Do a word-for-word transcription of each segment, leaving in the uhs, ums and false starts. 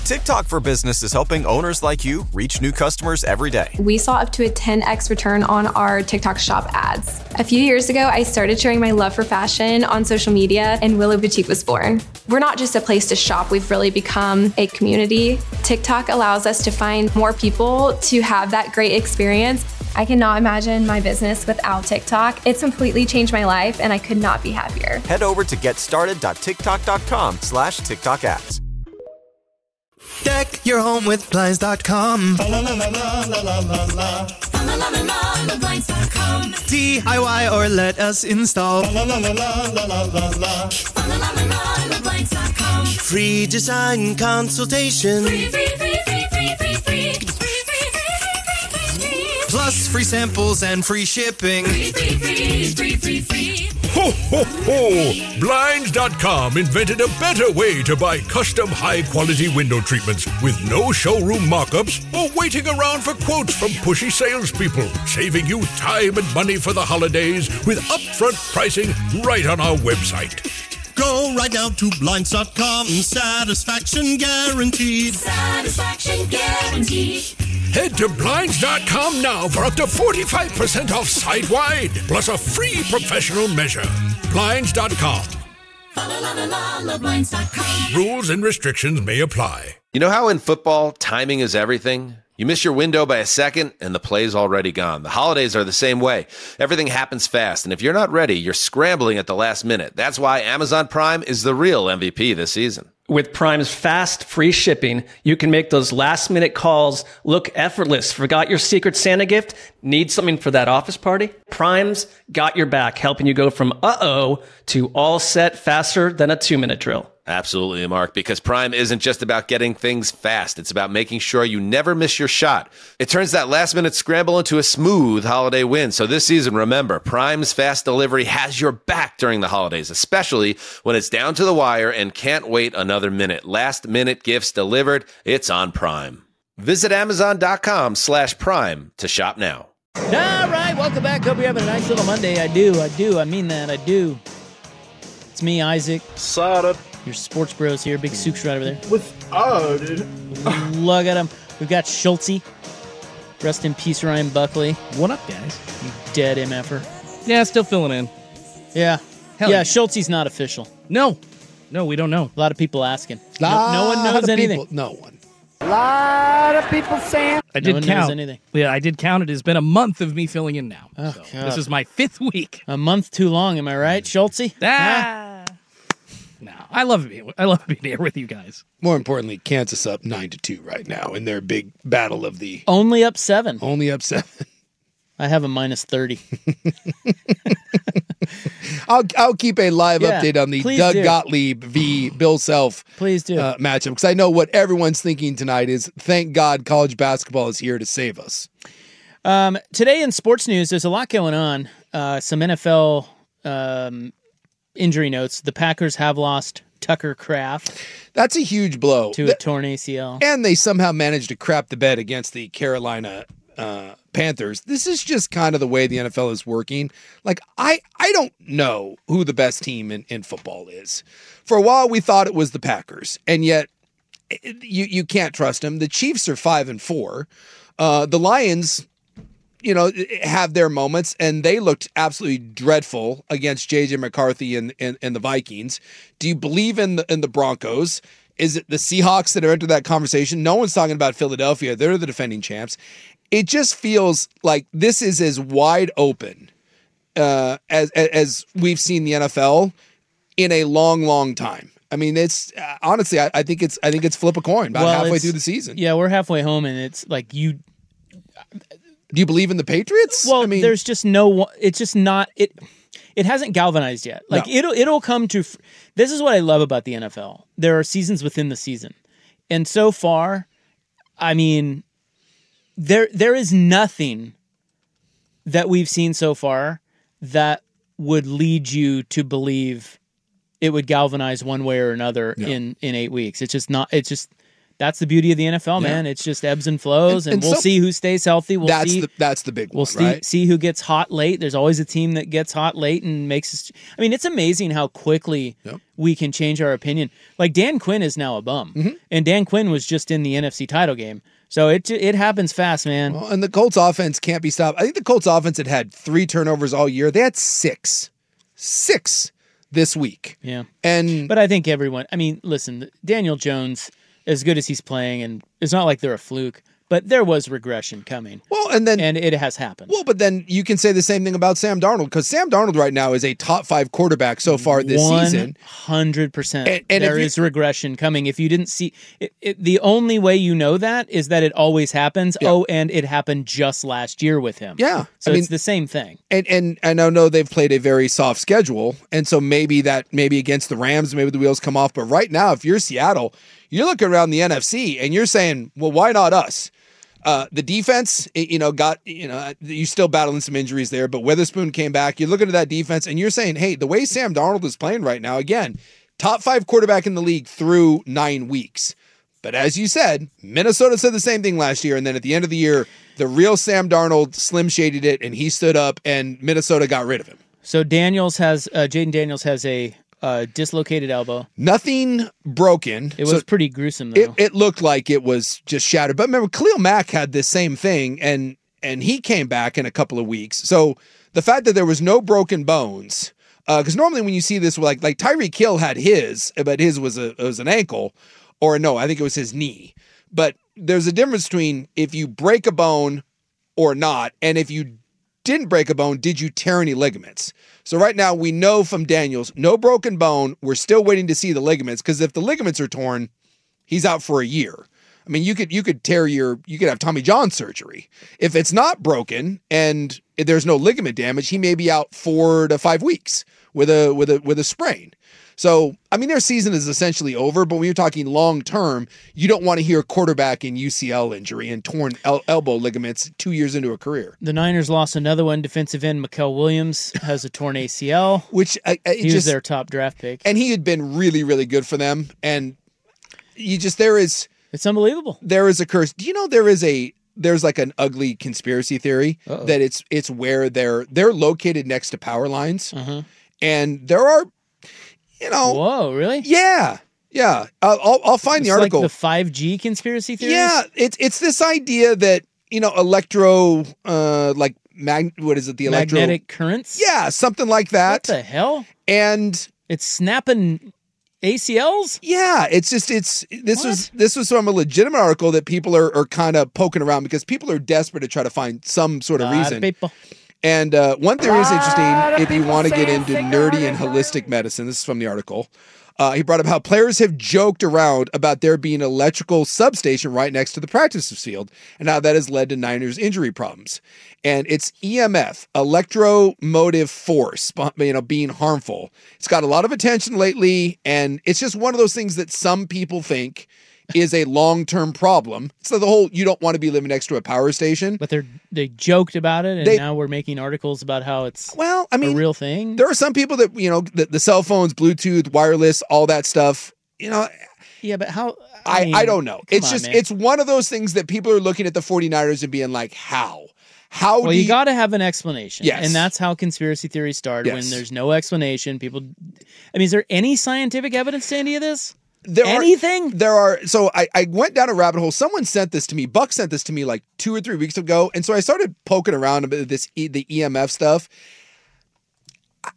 TikTok for Business is helping owners like you reach new customers every day. We saw up to a ten x return on our TikTok shop ads. A few years ago, I started sharing my love for fashion on social media, and Willow Boutique was born. We're not just a place to shop, we've really become a community. TikTok allows us to find more people to have that great experience. I cannot imagine my business without TikTok. It's completely changed my life, and I could not be happier. Head over to getstarted.tiktok.com slash TikTok ads. Deck your home with Blinds dot com. D I Y or let us install. Free design consultation. Free, free, free, free, free, free, free. Plus free samples and free shipping. Free, free, free, free, free, free. Ho, ho, ho! Blinds dot com invented a better way to buy custom high-quality window treatments with no showroom mock-ups or waiting around for quotes from pushy salespeople, saving you time and money for the holidays with upfront pricing right on our website. Go right now to Blinds dot com. Satisfaction guaranteed. Satisfaction guaranteed. Head to Blinds dot com now for up to forty-five percent off site-wide, plus a free professional measure. Blinds dot com. Blinds dot com. Rules and restrictions may apply. You know how in football, timing is everything? You miss your window by a second, and the play's already gone. The holidays are the same way. Everything happens fast, and if you're not ready, you're scrambling at the last minute. That's why Amazon Prime is the real M V P this season. With Prime's fast, free shipping, you can make those last-minute calls look effortless. Forgot your Secret Santa gift? Need something for that office party? Prime's got your back, helping you go from uh-oh to all set faster than a two-minute drill. Absolutely, Mark, because Prime isn't just about getting things fast. It's about making sure you never miss your shot. It turns that last-minute scramble into a smooth holiday win. So this season, remember, Prime's fast delivery has your back during the holidays, especially when it's down to the wire and can't wait another minute. Last-minute gifts delivered, it's on Prime. Visit Amazon.com slash Prime to shop now. All right, welcome back. Hope you're having a nice little Monday. I do, I do, I mean that, I do. It's me, Isaac. Sada. Your sports bros here. Big Sook's right over there. With oh, dude. Look at him. We've got Schultzy. Rest in peace, Ryan Buckley. What up, guys? You dead M F-er. Yeah, still filling in. Yeah. Hell yeah, yeah. Schultzy's not official. No. No, we don't know. A lot of people asking. No, no one knows anything. People, no one. A lot of people saying. I did no one count. knows anything. Yeah, I did count. It has been a month of me filling in now. Oh, so God. This is my fifth week. A month too long, am I right, Schultzy? Ah. No, I love being, I love being here with you guys. More importantly, Kansas up nine to two right now in their big battle of the. Only up seven. Only up seven. I have a minus thirty. I'll I'll keep a live Yeah, update on the please Doug do. Gottlieb v. Bill Self Please do. uh, matchup because I know what everyone's thinking tonight is. Thank God, college basketball is here to save us. Um, today in sports news, there's a lot going on. Uh, some N F L um, injury notes. The Packers have lost Tucker Kraft. That's a huge blow to a Th- torn A C L, and they somehow managed to crap the bed against the Carolina uh, Panthers. This is just kind of the way the N F L is working. Like I, I don't know who the best team in, in football is. For a while, we thought it was the Packers, and yet it, you you can't trust them. The Chiefs are five and four. Uh, the Lions, you know, have their moments, and they looked absolutely dreadful against J J McCarthy and, and, and the Vikings. Do you believe in the in the Broncos? Is it the Seahawks that are into that conversation? No one's talking about Philadelphia. They're the defending champs. It just feels like this is as wide open uh, as as we've seen the N F L in a long, long time. I mean, it's uh, honestly, I, I think it's I think it's flip a coin about well, halfway through the season. Yeah, we're halfway home, and it's like you. Do you believe in the Patriots? Well, I mean, there's just no. It's just not it. It hasn't galvanized yet. Like No. it'll it'll come to. This is what I love about the N F L. There are seasons within the season, and so far, I mean, there there is nothing that we've seen so far that would lead you to believe it would galvanize one way or another No. in in eight weeks. It's just not. It's just That's the beauty of the N F L, Yeah. man. It's just ebbs and flows, and, And- and we'll so- see who stays healthy. We'll that's see. the that's the big We'll one, see, right? see who gets hot late. There's always a team that gets hot late and makes us. I mean, it's amazing how quickly Yep. we can change our opinion. Like Dan Quinn is now a bum, Mm-hmm. and Dan Quinn was just in the N F C title game. So it it happens fast, man. Well, and the Colts offense can't be stopped. I think the Colts offense had had three turnovers all year. They had six, six this week. Yeah. And But I think everyone, I mean, listen, Daniel Jones, as good as he's playing, and it's not like they're a fluke, but there was regression coming. well, and then And it has happened. well, but then you can say the same thing about Sam Darnold because Sam Darnold right now is a top five quarterback so far this season. one hundred percent. And- and if There you- is regression coming. If you didn't see it, it, the only way you know that is that it always happens. Yeah. Oh, and it happened just last year with him. Yeah, So I mean- it's the same thing. And and and I know they've played a very soft schedule, and so maybe that maybe against the Rams, maybe the wheels come off. But right now, if you're Seattle, you're looking around the N F C and you're saying, well, why not us? Uh, the defense, it, you know, got, you know, you still battling some injuries there, but Witherspoon came back. You're looking at that defense and you're saying, hey, the way Sam Darnold is playing right now, again, top five quarterback in the league through nine weeks. But as you said, Minnesota said the same thing last year. And then at the end of the year, the real Sam Darnold slim shaded it and he stood up and Minnesota got rid of him. So Daniels has, uh, Jaden Daniels has a uh, dislocated elbow. Nothing broken. It was So pretty gruesome, though. it, it looked like it was just shattered. But remember, Khalil Mack had this same thing, and and he came back in a couple of weeks. So the fact that there was no broken bones, because normally when you see this, like like Tyreek Hill had his, but his was a was an ankle, or no, I think it was his knee. But there's a difference between if you break a bone or not, and if you didn't break a bone, did you tear any ligaments? So right now we know from Daniels, no broken bone. We're still waiting to see the ligaments because if the ligaments are torn, he's out for a year. I mean, you could you could tear your you could have Tommy John surgery. If it's not broken and if there's no ligament damage, he may be out four to five weeks with a with a with a sprain. So, I mean, their season is essentially over, but when you're talking long term, you don't want to hear quarterback in U C L injury and torn el- elbow ligaments two years into a career. The Niners lost another one. Defensive end Mikael Williams has a torn A C L. Which I, I, it He was just, their top draft pick. and he had been really, really good for them. And you just there is It's unbelievable. there is a curse. Do you know there is a there's like an ugly conspiracy theory Uh-oh. that it's it's where they're they're located next to power lines, Uh-huh. and there are, you know, Whoa, really? yeah, yeah. I'll I'll, I'll find It's the article. like the five G conspiracy theories? Yeah, it's it's this idea that you know electro, uh, like mag. What is it? The electro Magnetic currents? Yeah, something like What that. the hell? And It's snapping A C Ls? yeah, it's just it's this What? was this was from a legitimate article that people are, are kind of poking around because people are desperate to try to find some sort of Lot of reason. people. And uh, one theory is interesting of if you people want to get saying into sick nerdy or and holistic medicine. This is from the article. Uh, he brought up how players have joked around about there being an electrical substation right next to the practice field and how that has led to Niners injury problems. And it's E M F, electromotive force, you know, being harmful. It's got a lot of attention lately, and it's just one of those things that some people think is a long-term problem. So the whole, you don't want to be living next to a power station. But they're they joked about it, and They- now we're making articles about how it's Well, I mean, a real thing. there are some people that, you know, the, the cell phones, Bluetooth, wireless, all that stuff, you know, Yeah, but how? I, mean, I don't know. come It's on, just, man. it's one of those things that people are looking at the 49ers and being like, how? How Well, do you got to have an explanation. Yes. And that's how conspiracy theories start. Yes. When there's no explanation, people. I mean, is there any scientific evidence to any of this? there Anything? Are, there are, so I, I went down a rabbit hole. Someone sent this to me. Buck sent this to me like two or three weeks ago. And so I started poking around a bit of this, e, the E M F stuff. I,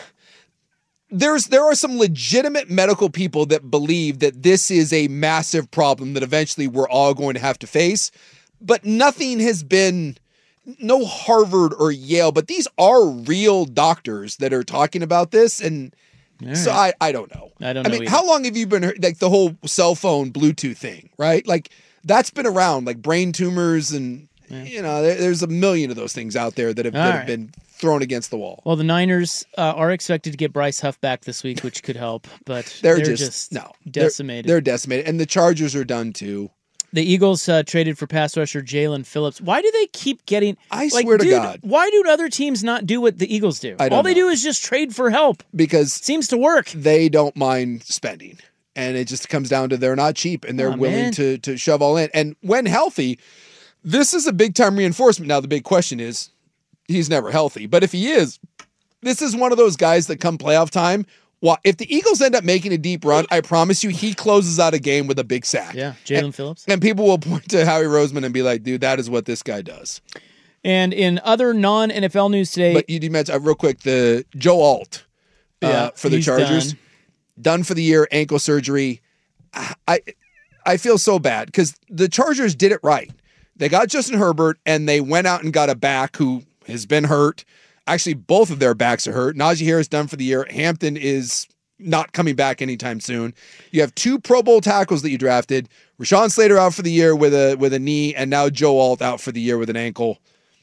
There's there are some legitimate medical people that believe that this is a massive problem that eventually we're all going to have to face, but nothing has been, no Harvard or Yale, but these are real doctors that are talking about this, and so I, I don't know. I don't I know mean, either. how long have you been like the whole cell phone Bluetooth thing, right? Like that's been around, like brain tumors and you know, there, there's a million of those things out there that have, that All have right. been thrown against the wall. Well, the Niners uh, are expected to get Bryce Huff back this week, which could help, but They're, they're, just, just, no they're- decimated. They're, decimated, and the Chargers are done too. The Eagles uh, traded for pass rusher Jalen Phillips. Why do they keep getting? I like, swear to dude, God. Why do other teams not do what the Eagles do? I don't All they know. do is just trade for help. Because Seems to work. they don't mind spending. And it just comes down to they're not cheap and they're Aw, willing man. to to shove all in. And when healthy, this is a big time reinforcement. Now, the big question is, he's never healthy. But if he is, this is one of those guys that come playoff time, well, if the Eagles end up making a deep run, I promise you he closes out a game with a big sack. Yeah, Jalen and, Phillips. And people will point to Howie Roseman and be like, dude, that is what this guy does. And in other non-N F L news today... But you did mention, uh, real quick, the Joe Alt uh, Yeah, for the he's Chargers. done. Done for the year, ankle surgery. I I feel so bad because the Chargers did it right. They got Justin Herbert and they went out and got a back who has been hurt. Actually, both of their backs are hurt. Najee Harris done for the year. Hampton is not coming back anytime soon. You have two Pro Bowl tackles that you drafted. Rashawn Slater out for the year with a with a knee, and now Joe Alt out for the year with an ankle.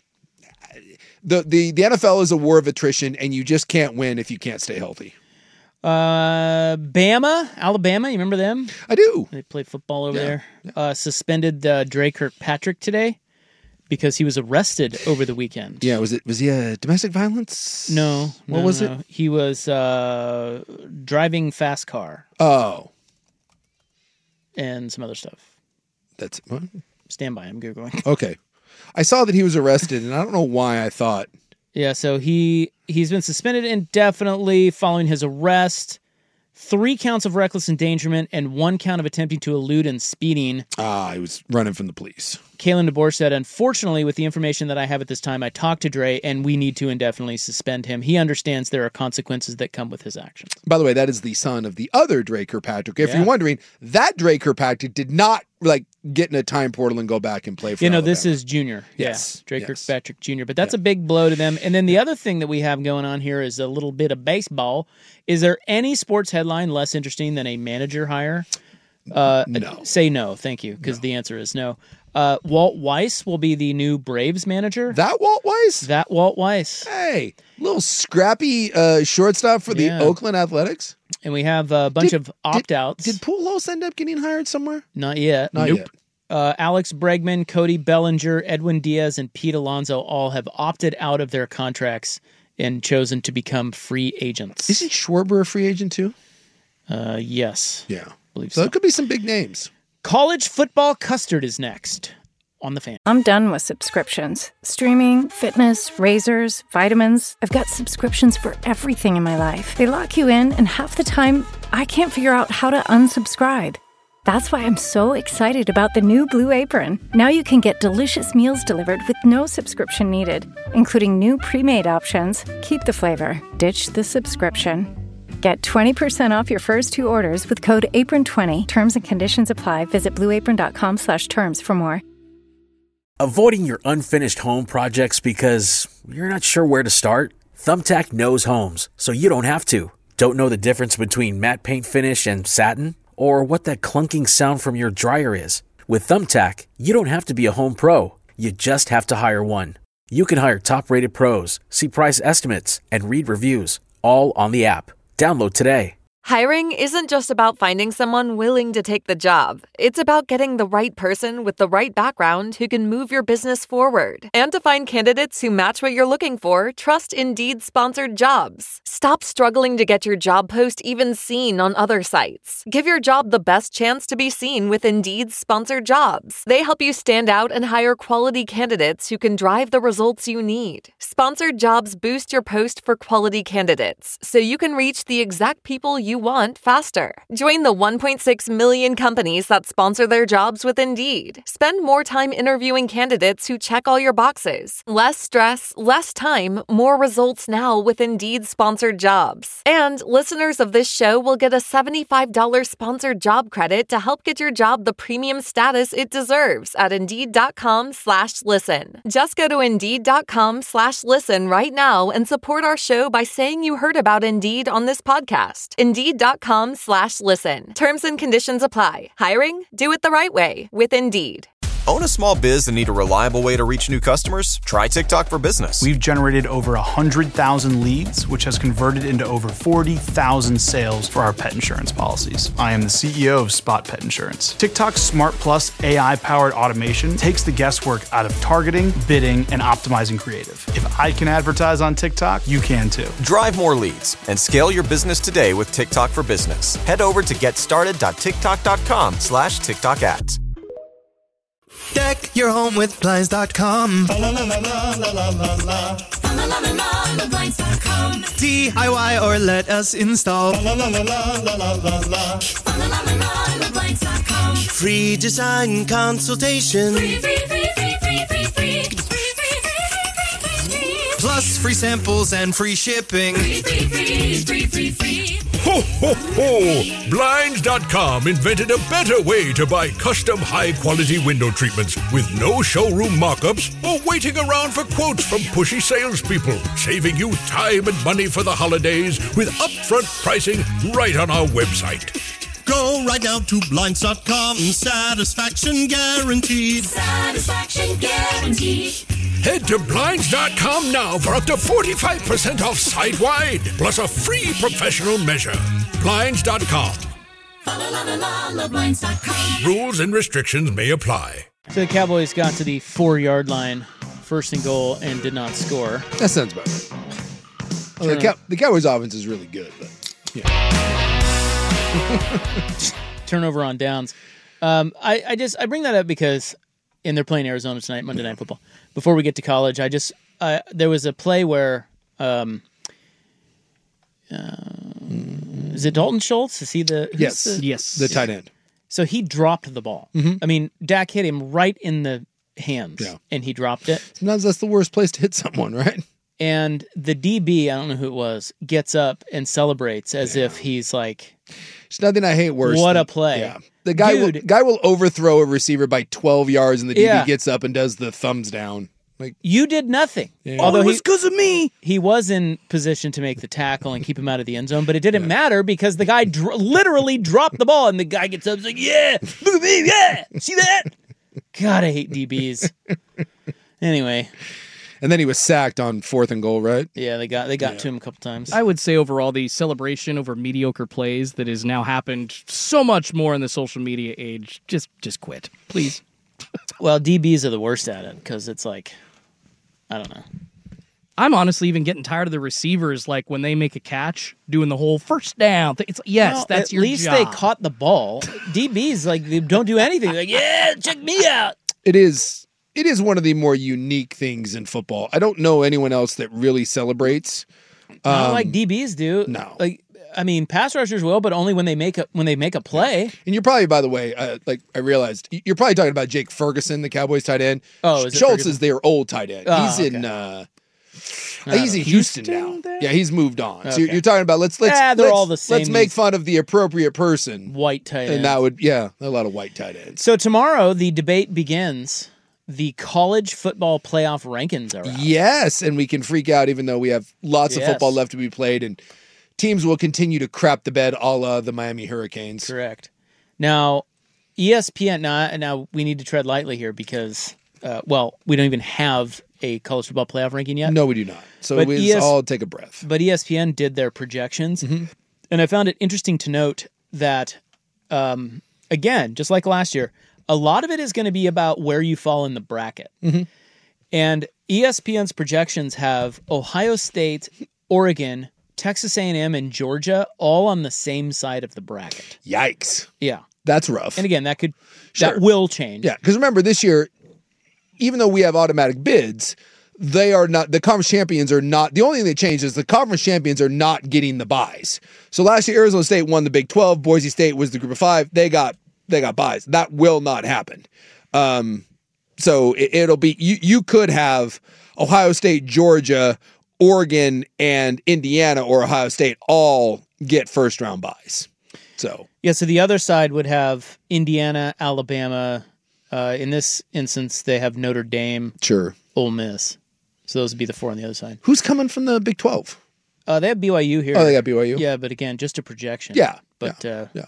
The the the N F L is a war of attrition, and you just can't win if you can't stay healthy. Uh, Bama, Alabama, you remember them? I do. They play football over Yeah, there. Uh, suspended uh, Dre Kirkpatrick today because he was arrested over the weekend. Yeah, was it was he a domestic violence? No. What no, was no. it? He was uh, driving fast car Oh, and some other stuff. that's what? Stand by, I'm Googling. Okay. I saw that he was arrested, and I don't know why I thought. Yeah, so he he's been suspended indefinitely following his arrest. Three counts of reckless endangerment and one count of attempting to elude and speeding. Ah, he was running from the police. Kalen DeBoer said, unfortunately, with the information that I have at this time, I talked to Dre, and we need to indefinitely suspend him. He understands there are consequences that come with his actions. By the way, that is the son of the other Dre Kirkpatrick. If Yeah. you're wondering, that Dre Kirkpatrick did not like get in a time portal and go back and play for You know, Alabama. this is Junior. Yes, Yeah, Dre yes. Kirkpatrick Junior But that's a big blow to them. And then the other thing that we have going on here is a little bit of baseball. Is there any sports headline less interesting than a manager hire? Uh, No. Say no, thank you, because the answer is no. Uh, Walt Weiss will be the new Braves manager. That Walt Weiss? That Walt Weiss. Hey, little scrappy uh, shortstop for the Yeah. Oakland Athletics. And we have a bunch Did- of opt-outs. Did Pujols end up getting hired somewhere? Not yet. Not nope. yet. Uh, Alex Bregman, Cody Bellinger, Edwin Diaz, and Pete Alonso all have opted out of their contracts and chosen to become free agents. Isn't Schwarber a free agent too? Uh, yes. Yeah. believe So so. it could be some big names. College football custard is next on the Fan. I'm done with subscriptions. Streaming, fitness, razors, vitamins. I've got subscriptions for everything in my life. They lock you in, and half the time, I can't figure out how to unsubscribe. That's why I'm so excited about the new Blue Apron. Now you can get delicious meals delivered with no subscription needed, including new pre-made options. Keep the flavor, ditch the subscription. Get twenty percent off your first two orders with code apron twenty. Terms and conditions apply. Visit blueapron.com slash terms for more. Avoiding your unfinished home projects because you're not sure where to start? Thumbtack knows homes, so you don't have to. Don't know the difference between matte paint finish and satin? Or what that clunking sound from your dryer is? With Thumbtack, you don't have to be a home pro. You just have to hire one. You can hire top-rated pros, see price estimates, and read reviews, all on the app. Download today. Hiring isn't just about finding someone willing to take the job. It's about getting the right person with the right background who can move your business forward. And to find candidates who match what you're looking for, trust Indeed-sponsored jobs. Stop struggling to get your job post even seen on other sites. Give your job the best chance to be seen with Indeed-sponsored jobs. They help you stand out and hire quality candidates who can drive the results you need. Sponsored jobs boost your post for quality candidates, so you can reach the exact people you want faster. Join the one point six million companies that sponsor their jobs with Indeed. Spend more time interviewing candidates who check all your boxes. Less stress, less time, more results now with Indeed sponsored jobs. And listeners of this show will get a seventy-five dollars sponsored job credit to help get your job the premium status it deserves at Indeed.com slash listen. Just go to Indeed.com slash listen right now and support our show by saying you heard about Indeed on this podcast. Indeed.com slash listen. Terms and conditions apply. Hiring? Do it the right way with Indeed. Own a small biz and need a reliable way to reach new customers? Try TikTok for Business. We've generated over one hundred thousand leads, which has converted into over forty thousand sales for our pet insurance policies. I am the C E O of Spot Pet Insurance. TikTok's Smart Plus A I-powered automation takes the guesswork out of targeting, bidding, and optimizing creative. If I can advertise on TikTok, you can too. Drive more leads and scale your business today with TikTok for Business. Head over to getstarted.tiktok.com slash TikTok ads. Deck your home with Blinds dot com. D I Y or let us install. Free design consultation. Free, free, free, free, free, free, free. Plus free samples and free shipping. Free, free, free, free, free, free. Ho, ho, ho! Blinds dot com invented a better way to buy custom high-quality window treatments with no showroom mock-ups or waiting around for quotes from pushy salespeople, saving you time and money for the holidays with upfront pricing right on our website. Go right now to Blinds dot com. Satisfaction guaranteed. Satisfaction guaranteed. Head to Blinds dot com now for up to forty-five percent off site-wide, plus a free professional measure. Blinds dot com. Blinds dot com. Rules and restrictions may apply. So the Cowboys got to the four-yard line, first and goal, and did not score. That sounds about right. Well, the, Cow- the Cowboys' offense is really good, but yeah. Turnover on downs. Um, I, I just I bring that up because, and they're playing Arizona tonight, Monday Night Football. Before we get to college, I just uh, there was a play where um, uh, is it Dalton Schultz? Is he the yes the, yes the tight end? So he dropped the ball. Mm-hmm. I mean, Dak hit him right in the hands, yeah. and he dropped it. Sometimes that's the worst place to hit someone, right? And the D B, I don't know who it was, gets up and celebrates as yeah. if he's like, "There's nothing I hate worse." What than, a play! Yeah. The guy Dude, will guy will overthrow a receiver by twelve yards, and the D B yeah. gets up and does the thumbs down. Like you did nothing. Yeah. Although oh, it was because of me. He was in position to make the tackle and keep him out of the end zone, but it didn't yeah. matter because the guy dr- literally dropped the ball, and the guy gets up and is like, "Yeah, look at me, yeah, see that?" God, I hate D Bs. Anyway. And then he was sacked on fourth and goal, right? Yeah, they got they got yeah. to him a couple times. I would say overall the celebration over mediocre plays that has now happened so much more in the social media age. Just just quit, please. Well, D Bs are the worst at it because it's like, I don't know. I'm honestly even getting tired of the receivers, like when they make a catch, doing the whole first down. It's yes, well, that's at your least job. they caught the ball. D Bs like they don't do anything. Like, yeah, check me out. It is. It is one of the more unique things in football. I don't know anyone else that really celebrates. Not um, like D Bs do. No, like I mean, pass rushers will, but only when they make a when they make a play. And you're probably, by the way, uh, like I realized, you're probably talking about Jake Ferguson, the Cowboys tight end. Oh, is it Schultz Ferguson? is their old tight end. Oh, he's okay. in. Uh, I he's in Houston, Houston now. there? Yeah, he's moved on. Okay. So you're, you're talking about let's let's Ah, they're let's, all the same. let's make fun of the appropriate person, White tight and ends. that would yeah, a lot of white tight ends. So tomorrow the debate begins. The college football playoff rankings are out. Yes, and we can freak out even though we have lots Yes. of football left to be played, and teams will continue to crap the bed a la the Miami Hurricanes. Correct. Now, E S P N, now, now we need to tread lightly here because, uh, well, we don't even have a college football playoff ranking yet. No, we do not. So But we E S- all take a breath. But E S P N did their projections, Mm-hmm. and I found it interesting to note that, um, again, just like last year, a lot of it is going to be about where you fall in the bracket. Mm-hmm. And E S P N's projections have Ohio State, Oregon, Texas A and M, and Georgia all on the same side of the bracket. Yikes. Yeah. That's rough. And again, that could Sure. that will change. Yeah, because remember this year, even though we have automatic bids, they are not, the conference champions are not, the only thing that changed is the conference champions are not getting the buys. So last year, Arizona State won the Big twelve, Boise State was the group of five, they got they got buys. That will not happen. Um, so it, it'll be, you, you could have Ohio State, Georgia, Oregon, and Indiana or Ohio State all get first round buys. So Yeah, so the other side would have Indiana, Alabama. Uh, in this instance, they have Notre Dame, sure, Ole Miss. So those would be the four on the other side. Who's coming from the Big twelve? Uh, they have B Y U here. Oh, they got B Y U? Yeah, but again, just a projection. Yeah. But yeah, uh, yeah.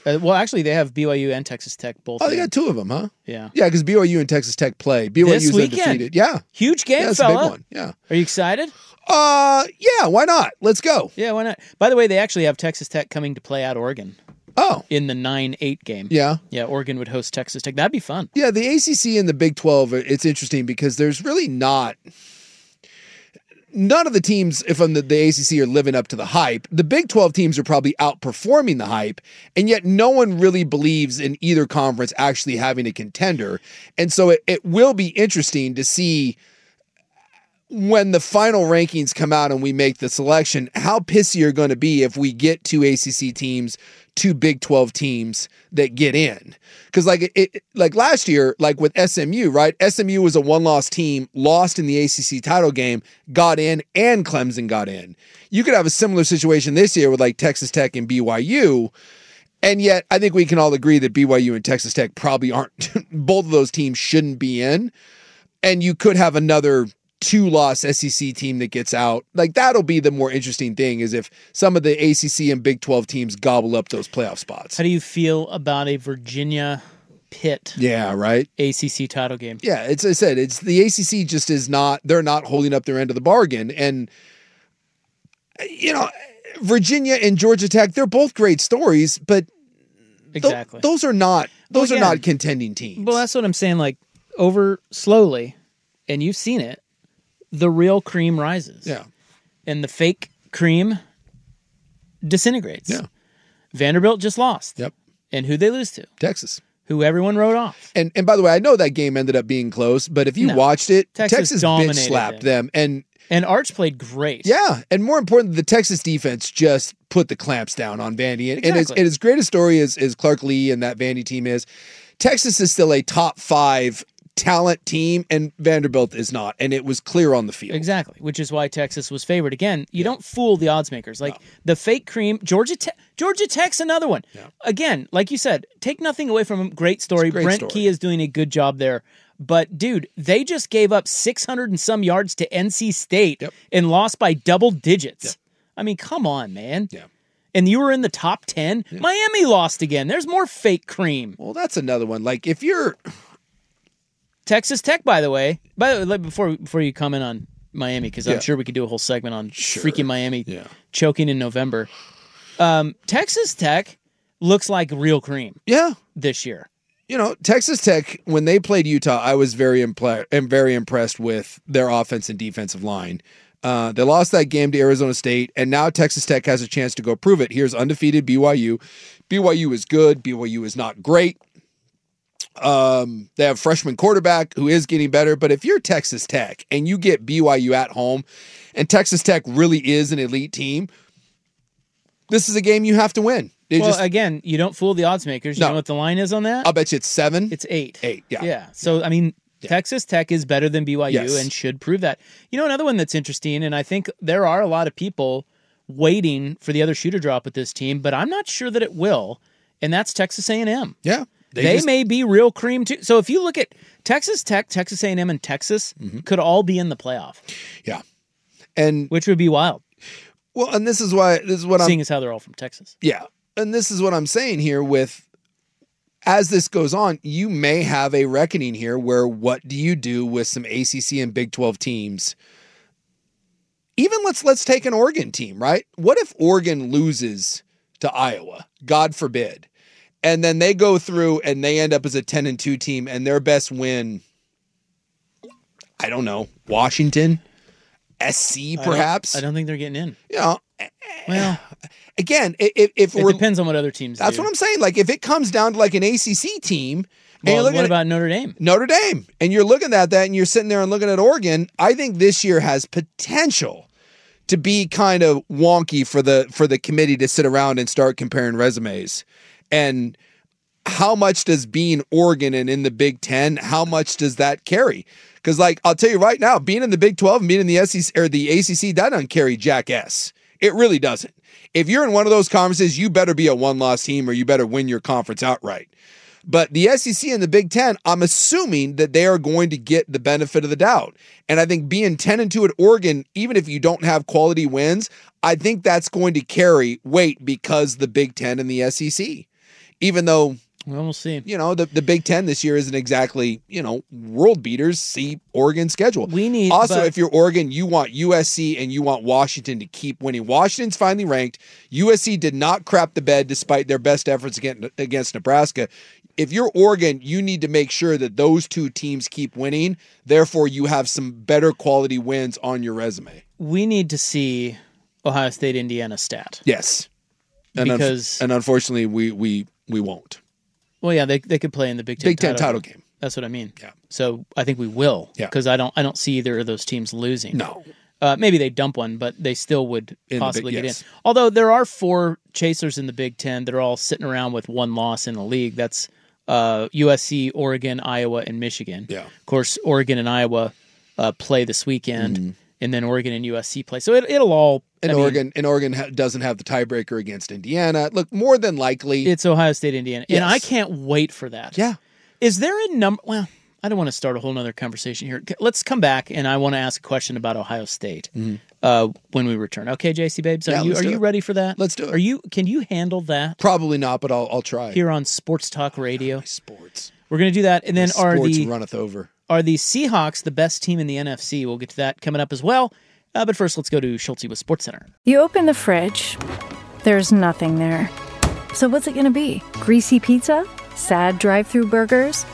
Uh, well, actually, they have B Y U and Texas Tech both. Oh, they in. got two of them, huh? Yeah. Yeah, because B Y U and Texas Tech play. B Y U's This weekend. undefeated. Yeah. Huge game, yeah, that's fella. a big one. Yeah. Are you excited? Uh, yeah, why not? Let's go. Yeah, why not? By the way, they actually have Texas Tech coming to play at Oregon. Oh. In the nine eight game. Yeah. Yeah, Oregon would host Texas Tech. That'd be fun. Yeah, the A C C and the Big twelve, it's interesting because there's really not... None of the teams from the, the A C C are living up to the hype. The Big twelve teams are probably outperforming the hype, and yet no one really believes in either conference actually having a contender. And so it, it will be interesting to see when the final rankings come out and we make the selection, how pissy you're going to be if we get two A C C teams, two Big twelve teams that get in. Because like it, like last year, like with S M U, right? S M U was a one-loss team, lost in the A C C title game, got in, and Clemson got in. You could have a similar situation this year with like Texas Tech and B Y U. And yet, I think we can all agree that B Y U and Texas Tech probably aren't, both of those teams shouldn't be in. And you could have another two-loss S E C team that gets out. Like, that'll be the more interesting thing, is if some of the A C C and Big twelve teams gobble up those playoff spots. How do you feel about a Virginia Pitt? Yeah, right. A C C title game. Yeah, it's I said, it's the A C C just is not, they're not holding up their end of the bargain. And, you know, Virginia and Georgia Tech, they're both great stories, but exactly. th- those are not, those Well, are again, not contending teams. Well, that's what I'm saying. Like, over slowly, and you've seen it, the real cream rises. Yeah. And the fake cream disintegrates. Yeah. Vanderbilt just lost. Yep. And who'd they lose to? Texas. Who everyone wrote off. And and by the way, I know that game ended up being close, but if you No. watched it, Texas Texas, bitch dominated slapped them. them. And And Arch played great. yeah, and more important, the Texas defense just put the clamps down on Vandy. And, and, as, Exactly. and as great a story as, as Clark Lee and that Vandy team is, Texas is still a top five talent team, and Vanderbilt is not. And it was clear on the field. Exactly, which is why Texas was favored. Again, you don't fool the odds makers. Like the fake cream, Georgia Tech, Georgia Tech's another one. Again, like you said, take nothing away from them. Great story. It's a great Brent story. Key is doing a good job there. But dude, they just gave up six hundred and some yards to N C State and lost by double digits. I mean, come on, man. Yeah. And you were in the top ten. Miami lost again. There's more fake cream. Well, that's another one. Like if you're Texas Tech, by the way, by the way, like, before before you comment on Miami, because I'm Yeah. sure we could do a whole segment on Sure. freaking Miami Yeah. choking in November. Um, Texas Tech looks like real cream. Yeah. This year. You know, Texas Tech, when they played Utah, I was very impl- am very impressed with their offense and defensive line. Uh, they lost that game to Arizona State, and now Texas Tech has a chance to go prove it. Here's undefeated B Y U. B Y U is good. B Y U is not great. Um, they have a freshman quarterback who is getting better, but if you're Texas Tech and you get B Y U at home, and Texas Tech really is an elite team, this is a game you have to win. They well, just, again, you don't fool the odds makers. You No. know what the line is on that? I'll bet you it's seven. It's eight. Eight, yeah. Yeah. So, I mean, Texas Tech is better than B Y U Yes. and should prove that. You know, another one that's interesting, and I think there are a lot of people waiting for the other shoe to drop with this team, but I'm not sure that it will, and that's Texas A and M. Yeah. They, just- may be real cream too. So if you look at Texas Tech, Texas A and M, and Texas Mm-hmm. could all be in the playoff, Yeah. And which would be wild, well, and this is why this is what seeing I'm as how they're all from Texas. Yeah. And this is what I'm saying here with as this goes on, you may have a reckoning here where what do you do with some A C C and Big twelve teams? Even let's let's take an Oregon team, right? What if Oregon loses to Iowa? God forbid. And then they go through and they end up as a ten and two team and their best win, I don't know, Washington, S C I don't- perhaps. I don't, think they're getting in. You know, Well, again, if, if it we're depends on what other teams That's do. what I'm saying. Like if it comes down to like an A C C team, and Well, you're looking what at about Notre Dame? Notre Dame, and you're looking at that, and you're sitting there and looking at Oregon, I think this year has potential to be kind of wonky for the for the committee to sit around and start comparing resumes. And how much does being Oregon and in the Big Ten, how much does that carry? Because like I'll tell you right now, being in the Big twelve and being in the S E C or the A C C, that doesn't carry jack S. It really doesn't. If you're in one of those conferences, you better be a one-loss team or you better win your conference outright. But the S E C and the Big Ten, I'm assuming that they are going to get the benefit of the doubt. And I think being ten and two at Oregon, even if you don't have quality wins, I think that's going to carry weight because the Big Ten and the S E C. even though, well, we'll see. You know, the, the Big Ten this year isn't exactly, you know, world beaters. See Oregon's schedule. We need also, but, if you're Oregon, you want U S C and you want Washington to keep winning. Washington's finally ranked. U S C did not crap the bed despite their best efforts against, against Nebraska. If you're Oregon, you need to make sure that those two teams keep winning. Therefore, you have some better quality wins on your resume. We need to see Ohio State, Indiana stat. Yes. And because un- and unfortunately, we we we won't. Well, yeah, they they could play in the Big Ten, Big Ten title, title game. That's what I mean. Yeah. So I think we will. Yeah. Because I don't I don't see either of those teams losing. No. Uh, maybe they dump one, but they still would In possibly big, get yes. in. Although there are four chasers in the Big Ten that are all sitting around with one loss in the league. That's uh, U S C, Oregon, Iowa, and Michigan. Yeah. Of course, Oregon and Iowa uh, play this weekend, Mm-hmm. and then Oregon and U S C play. So it, it'll all. And I mean, Oregon and Oregon ha- doesn't have the tiebreaker against Indiana. Look, more than likely, it's Ohio State, Indiana, Yes. and I can't wait for that. Yeah. Is there a number? Well, I don't want to start a whole nother conversation here. Let's come back, and I want to ask a question about Ohio State Mm-hmm. uh, when we return. Okay, J C Babes, are Yeah, you let's are do you it. ready for that? Let's do it. Are you? Can you handle that probably not, but I'll I'll try. here on Sports Talk Radio? Sports. We're going to do that, and then My are sports the runneth over. are the Seahawks the best team in the N F C? We'll get to that coming up as well. Uh, but first, let's go to Schulte with SportsCenter. You open the fridge, there's nothing there. So what's it going to be? Greasy pizza? Sad drive-through burgers?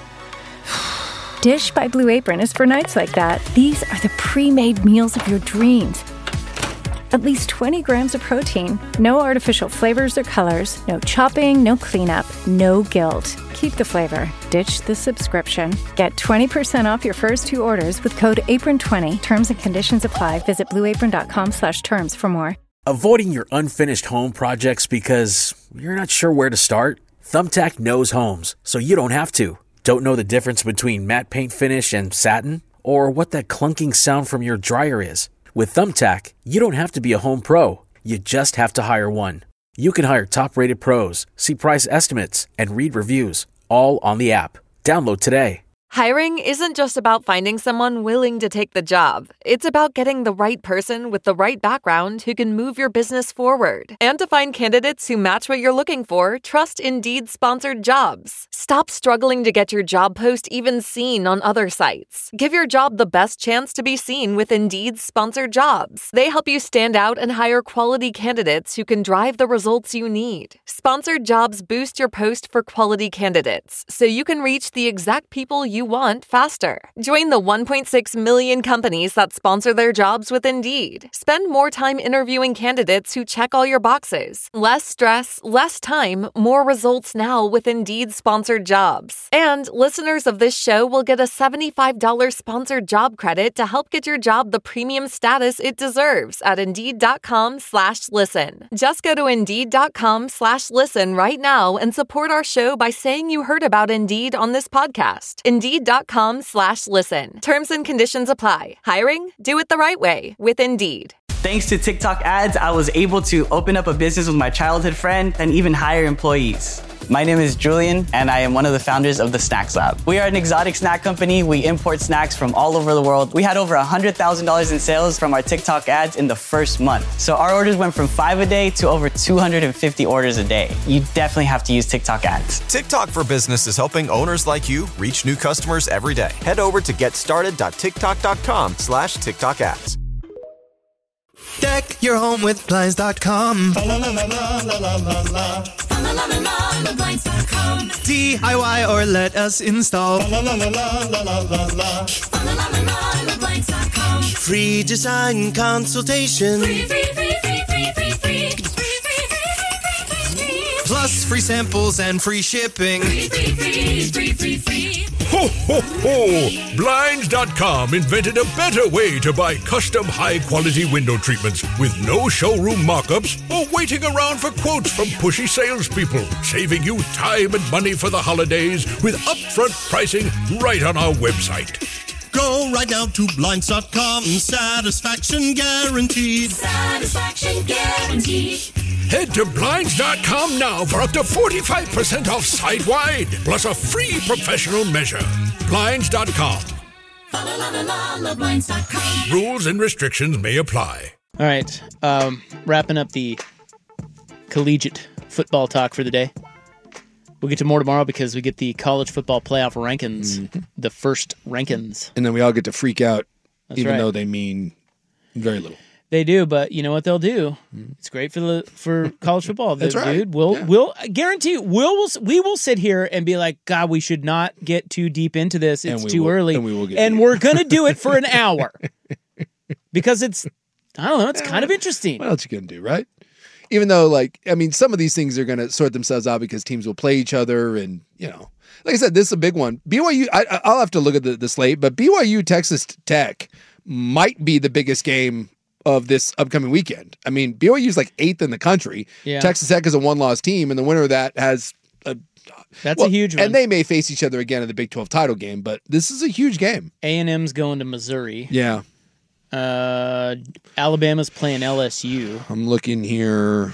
Dish by Blue Apron is for nights like that. These are the pre-made meals of your dreams. At least twenty grams of protein, no artificial flavors or colors, no chopping, no cleanup, no guilt. Keep the flavor. Ditch the subscription. Get twenty percent off your first two orders with code apron twenty. Terms and conditions apply. Visit blueapron.com slash terms for more. Avoiding your unfinished home projects because you're not sure where to start? Thumbtack knows homes, so you don't have to. Don't know the difference between matte paint finish and satin? Or what that clunking sound from your dryer is? With Thumbtack, you don't have to be a home pro. You just have to hire one. You can hire top-rated pros, see price estimates, and read reviews, all on the app. Download today. Hiring isn't just about finding someone willing to take the job. It's about getting the right person with the right background who can move your business forward. And to find candidates who match what you're looking for, trust Indeed-sponsored jobs. Stop struggling to get your job post even seen on other sites. Give your job the best chance to be seen with Indeed-sponsored jobs. They help you stand out and hire quality candidates who can drive the results you need. Sponsored jobs boost your post for quality candidates, so you can reach the exact people you want faster. Join the one point six million companies that sponsor their jobs with Indeed. Spend more time interviewing candidates who check all your boxes. Less stress, less time, more results now with Indeed sponsored jobs. And listeners of this show will get a seventy-five dollars sponsored job credit to help get your job the premium status it deserves at Indeed.com slash listen. Just go to Indeed.com slash listen right now and support our show by saying you heard about Indeed on this podcast. Indeed.com slash listen. Terms and conditions apply. Hiring? Do it the right way with Indeed. Thanks to TikTok ads, I was able to open up a business with my childhood friend and even hire employees. My name is Julian, and I am one of the founders of the Snacks Lab. We are an exotic snack company. We import snacks from all over the world. We had over one hundred thousand dollars in sales from our TikTok ads in the first month. So our orders went from five a day to over two hundred fifty orders a day. You definitely have to use TikTok ads. TikTok for Business is helping owners like you reach new customers every day. Head over to getstarted.tiktok.com slash TikTok ads. Deck your home with Blinds dot com. D I Y or let us install. Free design consultation. Free, free, free, free, free, free, free. Plus free samples and free shipping. Free, free, free, free, free, free. Ho, ho, ho! Blinds dot com invented a better way to buy custom high-quality window treatments with no showroom mock-ups or waiting around for quotes from pushy salespeople, saving you time and money for the holidays with upfront pricing right on our website. Go right now to Blinds dot com. Satisfaction guaranteed. Satisfaction guaranteed. Head to Blinds dot com now for up to forty-five percent off site-wide, plus a free professional measure. Blinds dot com. Blinds dot com. Rules and restrictions may apply. All right, um, wrapping up the collegiate football talk for the day. We'll get to more tomorrow because we get the college football playoff rankings, mm-hmm. the first rankings. And then we all get to freak out, That's even right. though they mean very little. They do, but you know what they'll do? It's great for the for college football. That's right. Dude, we'll Yeah. we'll I guarantee you, we'll, we'll we will sit here and be like, God, we should not get too deep into this. It's And we too will- early, and we will get and deep. we're gonna do it for an hour because it's I don't know, it's kind of interesting. What else you gonna do, right? Even though, like, I mean, some of these things are going to sort themselves out because teams will play each other, and you know, like I said, this is a big one. B Y U, I, I'll have to look at the, the slate, but B Y U Texas Tech might be the biggest game of this upcoming weekend. I mean, B Y U is like eighth in the country. Yeah. Texas Tech is a one-loss team, and the winner of that has a That's well, a huge one. And they may face each other again in the Big twelve title game, but this is a huge game. A and M's going to Missouri. Yeah. Uh, Alabama's playing L S U. I'm looking here.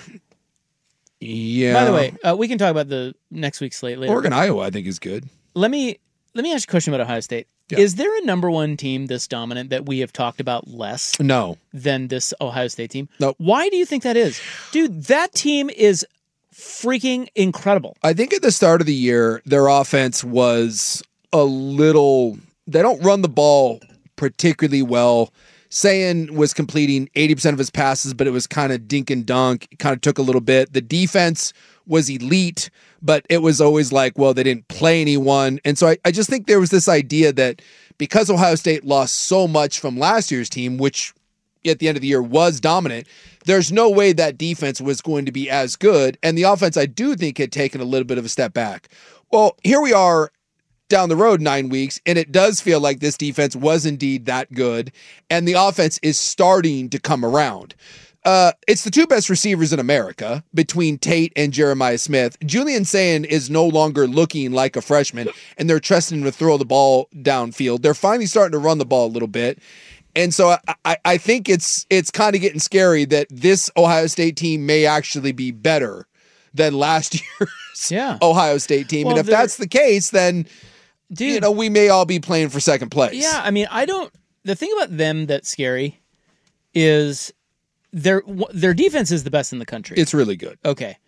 Yeah. By the way, uh, we can talk about the next week's slate later. Oregon, Iowa, I think is good. Let me let me ask you a question about Ohio State. Yeah. Is there a number one team this dominant that we have talked about less No. than this Ohio State team? No. Why do you think that is? Dude, that team is freaking incredible. I think at the start of the year, their offense was a little, they don't run the ball particularly well. Sayan was completing eighty percent of his passes, but it was kind of dink and dunk. It kind of took a little bit. The defense was elite, but it was always like, well, they didn't play anyone. And so I, I just think there was this idea that because Ohio State lost so much from last year's team, which at the end of the year was dominant, there's no way that defense was going to be as good. And the offense, I do think, had taken a little bit of a step back. Well, here we are down the road nine weeks, and it does feel like this defense was indeed that good, and the offense is starting to come around. Uh, it's the two best receivers in America between Tate and Jeremiah Smith. Julian Sayin is no longer looking like a freshman, and they're trusting him to throw the ball downfield. They're finally starting to run the ball a little bit. And so I, I, I think it's it's kind of getting scary that this Ohio State team may actually be better than last year's yeah. Ohio State team. Well, and if they're- that's the case, then Dude, you know, we may all be playing for second place. Yeah, I mean, I don't. The thing about them that's scary is their their defense is the best in the country. It's really good. Okay,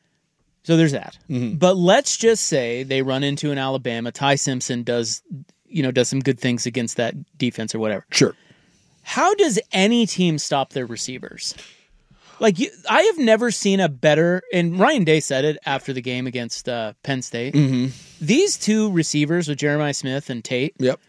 so there's that. Mm-hmm. But let's just say they run into an Alabama. Ty Simpson does, you know, does some good things against that defense or whatever. Sure. How does any team stop their receivers? Like you, I have never seen a better. And Ryan Day said it after the game against uh, Penn State. Mm-hmm. These two receivers with Jeremiah Smith and Tate. Yep.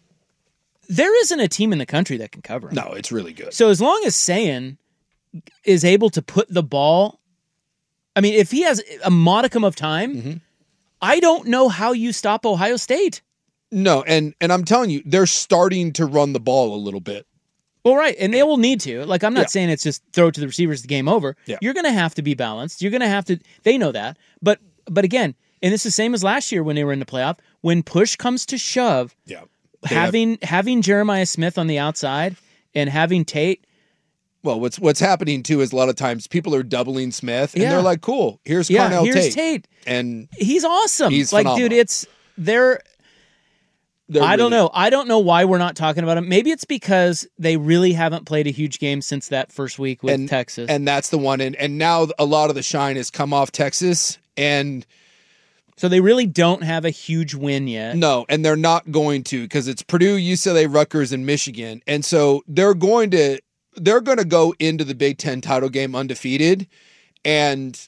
There isn't a team in the country that can cover him. No, it's really good. So as long as Sayin is able to put the ball, I mean, if he has a modicum of time, mm-hmm. I don't know how you stop Ohio State. No, and and I'm telling you, they're starting to run the ball a little bit. Well, right, and they will need to. Like, I'm not Yeah. saying it's just throw it to the receivers, the game over. Yeah. You're going to have to be balanced. You're going to have to. They know that, but but again, and it's the same as last year when they were in the playoff. When push comes to shove, yeah, having having Jeremiah Smith on the outside and having Tate. Well, what's what's happening too is a lot of times people are doubling Smith, and Yeah. they're like, "Cool, here's Yeah, Carnell here's Tate. Tate. and He's awesome. He's like, phenomenal. dude, it's they're. They're I don't really- know. I don't know why we're not talking about him. Maybe it's because they really haven't played a huge game since that first week with and, Texas. and that's the one. And and now a lot of the shine has come off Texas, and so they really don't have a huge win yet. no, and they're not going to because it's Purdue, U C L A, Rutgers, and Michigan, and so they're going to they're going to go into the Big Ten title game undefeated, and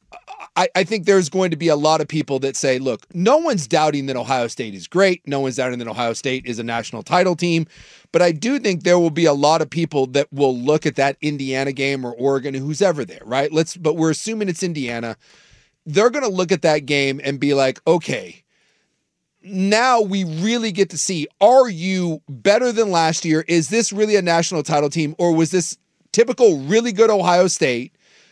I, I think there's going to be a lot of people that say, look, no one's doubting that Ohio State is great. No one's doubting that Ohio State is a national title team. But I do think there will be a lot of people that will look at that Indiana game or Oregon, who's ever there, right? Let's, but we're assuming it's Indiana. They're going to look at that game and be like, okay, now we really get to see, are you better than last year? Is this really a national title team? Or was this typical really good Ohio State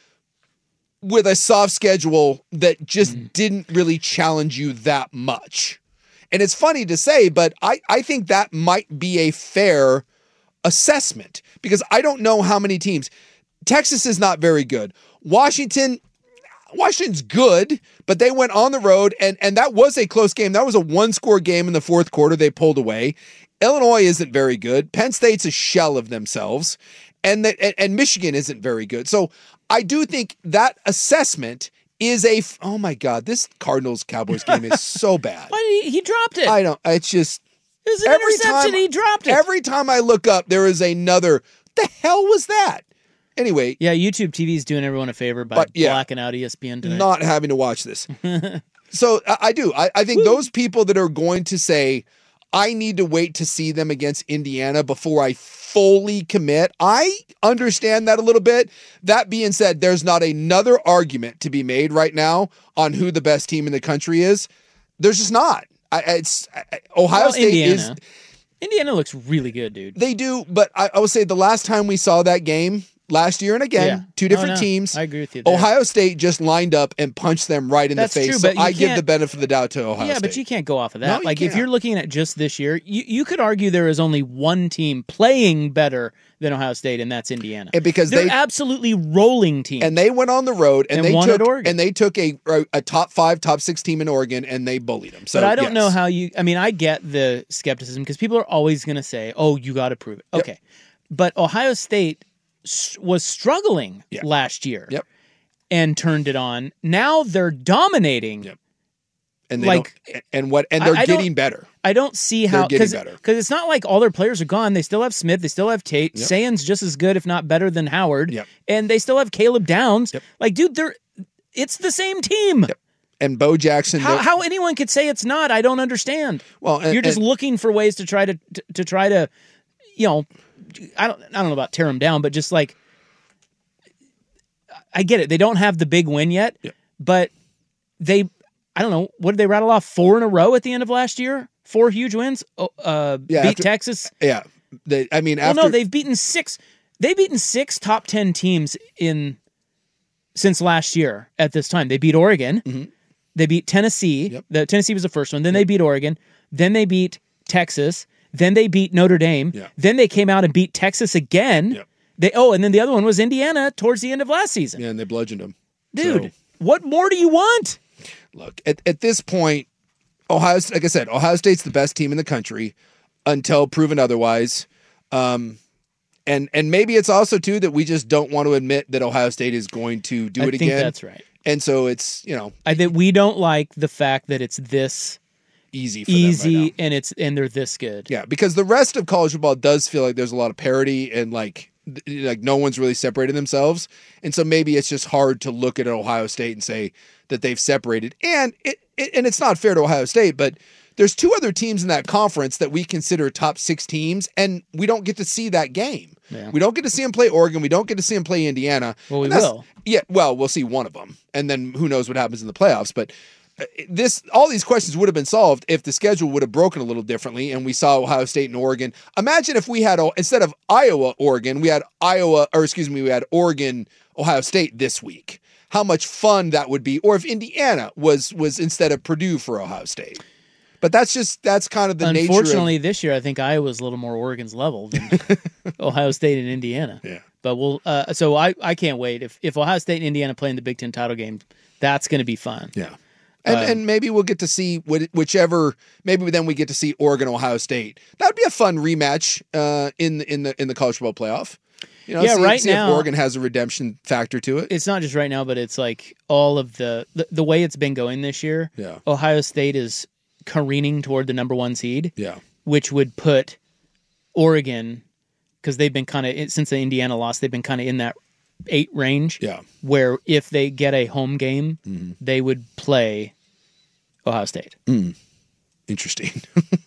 with a soft schedule that just mm. didn't really challenge you that much? And it's funny to say, but I, I think that might be a fair assessment because I don't know how many teams. Texas is not very good. Washington, Washington's good, but they went on the road, and, and that was a close game. That was a one-score game in the fourth quarter. They pulled away. Illinois isn't very good. Penn State's a shell of themselves, and, the, and, and Michigan isn't very good. So I do think that assessment is a f- oh my god, this Cardinals Cowboys game is so bad. Why did he, he dropped it? I don't. It's just it was an every interception. time- he dropped it. Every time I look up, there is another. The hell was that? Anyway, yeah, YouTube T V is doing everyone a favor by But, yeah. blacking out E S P N tonight. not having to watch this. So I, I do. I, I think those people that are going to say, I need to wait to see them against Indiana before I fully commit, I understand that a little bit. That being said, there's not another argument to be made right now on who the best team in the country is. There's just not. I, it's I, Ohio Well, State Indiana. is. Indiana looks really good, dude. They do, but I, I will say the last time we saw that game, last year and again, Yeah. two different Oh, no. teams. I agree with you there. Ohio State just lined up and punched them right in That's the face. true, so but you I give can't- the benefit of the doubt to Ohio yeah, State. but you can't go off of No, that. you like, if can't. you're looking at just this year, you, you could argue there is only one team playing better than Ohio State, and that's Indiana. And because They're they- absolutely rolling teams. And they went on the road and, And they won took at Oregon. and they took a a top five, top six team in Oregon and they bullied them. So but I don't yes. know how you. I mean, I get the skepticism because people are always going to say, "Oh, you got to prove it." Okay, but Ohio State s- was struggling last year. Yep. And turned it on. Now they're dominating. Yep. And they like don't- and what and I- they're I don't- getting better. I don't see how They're getting because better. because it's not like all their players are gone. They still have Smith. They still have Tate. Yep. Sayan's just as good, if not better, than Howard. Yep. And they still have Caleb Downs. Like, dude, they're it's the same team. And Bo Jackson. How, they're- how anyone could say it's not, I don't understand. Well, and- you're just and- looking for ways to try to, to to try to, you know, I don't I don't know about tear them down, but just like I get it. They don't have the big win yet, but they I don't know, what did they rattle off? Four in a row at the end of last year? Four huge wins? Oh, uh, Yeah, beat after- Texas. Yeah. They, I mean, Well, after no, they've beaten six. They've beaten six top ten teams in since last year at this time. They beat Oregon. Mm-hmm. They beat Tennessee. The Tennessee was the first one. Then they beat Oregon. Then they beat Texas. Then they beat Notre Dame. Then they came out and beat Texas again. They oh, and then the other one was Indiana towards the end of last season. Yeah, and they bludgeoned them. Dude, So- what more do you want? Look, at, at this point, Ohio, like I said, Ohio State's the best team in the country until proven otherwise. Um, and and maybe it's also too that we just don't want to admit that Ohio State is going to do I it think again. that's right. And so it's, you know, I think we don't like the fact that it's this easy for them easy right now. and it's and they're this good. Yeah, because the rest of college football does feel like there's a lot of parity and like th- like no one's really separated themselves, and so maybe it's just hard to look at Ohio State and say that they've separated. And it, it and it's not fair to Ohio State, but there's two other teams in that conference that we consider top six teams, and we don't get to see that game. Yeah. We don't get to see them play Oregon. We don't get to see them play Indiana. Well, we And that's- will. Yeah, well, we'll see one of them, and then who knows what happens in the playoffs. But uh, this, all these questions would have been solved if the schedule would have broken a little differently, and we saw Ohio State and Oregon. Imagine if we had instead of Iowa, Oregon, we had Iowa, or excuse me, we had Oregon, Ohio State this week. How much fun that would be! Or if Indiana was was instead of Purdue for Ohio State. But that's just that's kind of the nature. Unfortunately, Of, this year I think Iowa's a little more Oregon's level than Ohio State and Indiana. Yeah. But we'll uh, so I, I can't wait. If if Ohio State and Indiana play in the Big Ten title game, that's going to be fun. Yeah. And, Um, and maybe we'll get to see wh- whichever. Maybe then we get to see Oregon, Ohio State. That would be a fun rematch uh, in the in the in the college football playoff. You know, Yeah, see, right see now- if Oregon has a redemption factor to it. It's not just right now, but it's like all of the the, the way it's been going this year. Yeah. Ohio State is careening toward the number one seed. Yeah. Which would put Oregon, because they've been kind of since the Indiana loss, they've been kind of in that eight range. Yeah. Where if they get a home game, Mhm. they would play Ohio State. Mm. Interesting.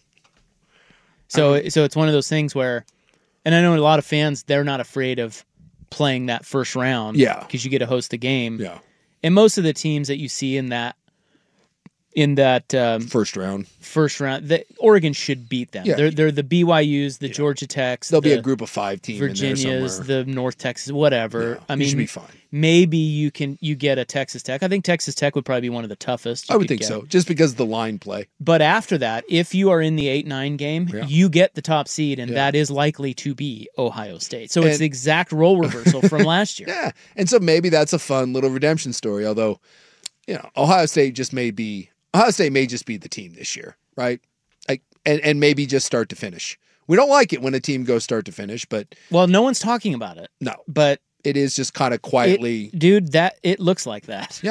So so it's one of those things where, and I know a lot of fans, they're not afraid of playing that first round. Yeah. Because you get to host the game. Yeah. And most of the teams that you see in that in that um, first round, first round, the, Oregon should beat them. Yeah. They're they're the B Y Us, the Georgia Techs. There'll be the a group of five team in there Virginias, somewhere. the North Texas, whatever. Yeah, I you mean, should be fine. Maybe you can you get a Texas Tech. I think Texas Tech would probably be one of the toughest. you I would could think get. so, just because of the line play. But after that, if you are in the eight nine game, Yeah. you get the top seed, and Yeah. that is likely to be Ohio State. So it's And- the exact role reversal from last year. Yeah, and so maybe that's a fun little redemption story. Although, you know, Ohio State just may be Ohio State may just be the team this year, right? Like, and and maybe just start to finish. We don't like it when a team goes start to finish, but Well, no one's talking about it. no, But it is just kind of quietly. it- dude, that it looks like that. Yeah.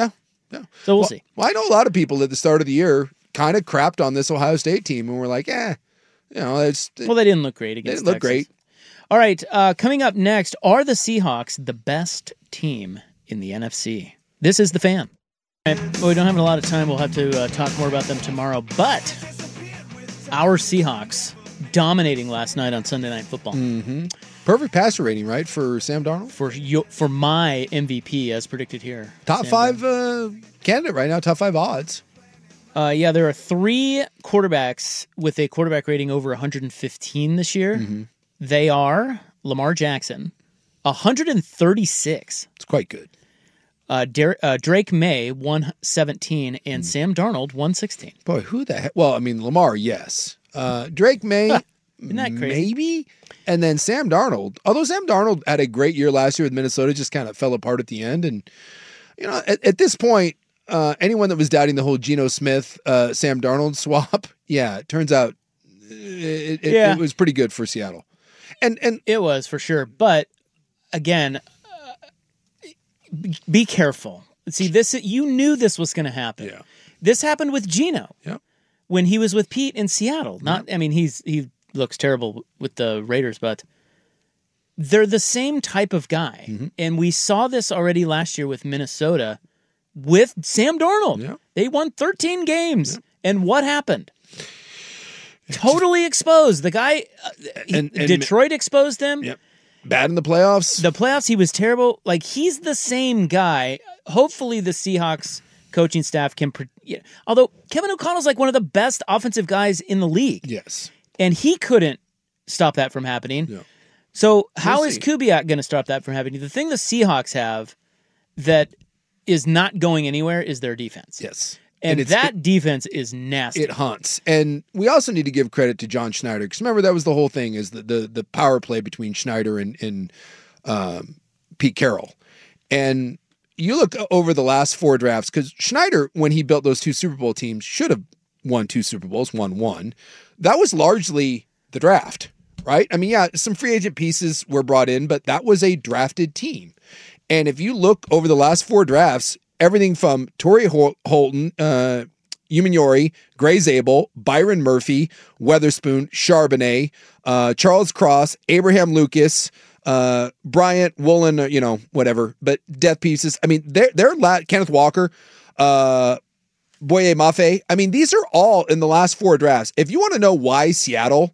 Yeah. So we'll, well see. Well, I know a lot of people at the start of the year kind of crapped on this Ohio State team and were like, eh, you know, it's. Well, they didn't look great against They didn't look Texas. great. All right, uh, coming up next, are the Seahawks the best team in the N F C? This is The Fan. All right, well, we don't have a lot of time. We'll have to uh, talk more about them tomorrow. But our Seahawks dominating last night on Sunday Night Football. Mm-hmm. Perfect passer rating, right, for Sam Darnold? For yo- for my M V P, as predicted here. Top Sam five uh, candidate right now, top five odds. Uh, yeah, there are three quarterbacks with a quarterback rating over one hundred fifteen this year. Mm-hmm. They are Lamar Jackson, one hundred thirty-six. It's quite good. Uh, Der- uh, Drake May, one seventeen, and mm. Sam Darnold, one sixteen. Boy, who the heck? Well, I mean, Lamar, yes. Uh, Drake May, Isn't that crazy? maybe. And then Sam Darnold, although Sam Darnold had a great year last year with Minnesota, just kind of fell apart at the end. And, you know, at, at this point, uh, anyone that was doubting the whole Geno Smith, uh, Sam Darnold swap, yeah, it turns out it, it, yeah. it was pretty good for Seattle. And and it was for sure. But again, uh, be careful. See, this you knew this was going to happen. Yeah. This happened with Geno. Yeah. When he was with Pete in Seattle. Not yeah. I mean, he's he looks terrible with the Raiders, but they're the same type of guy. Mm-hmm. And we saw this already last year with Minnesota with Sam Darnold. Yeah. They won thirteen games. Yeah. And what happened? Totally exposed. The guy, uh, he, and, and, Detroit exposed him. Yep. Bad in the playoffs. The playoffs, he was terrible. Like, he's the same guy. Hopefully the Seahawks coaching staff can... Yeah. Although, Kevin O'Connell's like one of the best offensive guys in the league. Yes. And he couldn't stop that from happening. Yeah. So how we'll is see. Kubiak going to stop that from happening? The thing the Seahawks have that is not going anywhere is their defense. Yes. And, and that it, defense is nasty. It hunts. And we also need to give credit to John Schneider. Because remember, that was the whole thing, is the the, the power play between Schneider and, and um, Pete Carroll. And you look over the last four drafts, because Schneider, when he built those two Super Bowl teams, should have won two Super Bowls, won one. That was largely the draft, right? I mean, yeah, some free agent pieces were brought in, but that was a drafted team. And if you look over the last four drafts, everything from Torrey Hol- Holton, uh, Umenyiori, Gray Zabel, Byron Murphy, Weatherspoon, Charbonnet, uh, Charles Cross, Abraham Lucas, uh, Bryant, Woolen, uh, you know, whatever, but death pieces. I mean, they're, they're la- Kenneth Walker, uh, Boye Mafe. I mean, these are all in the last four drafts. If you want to know why Seattle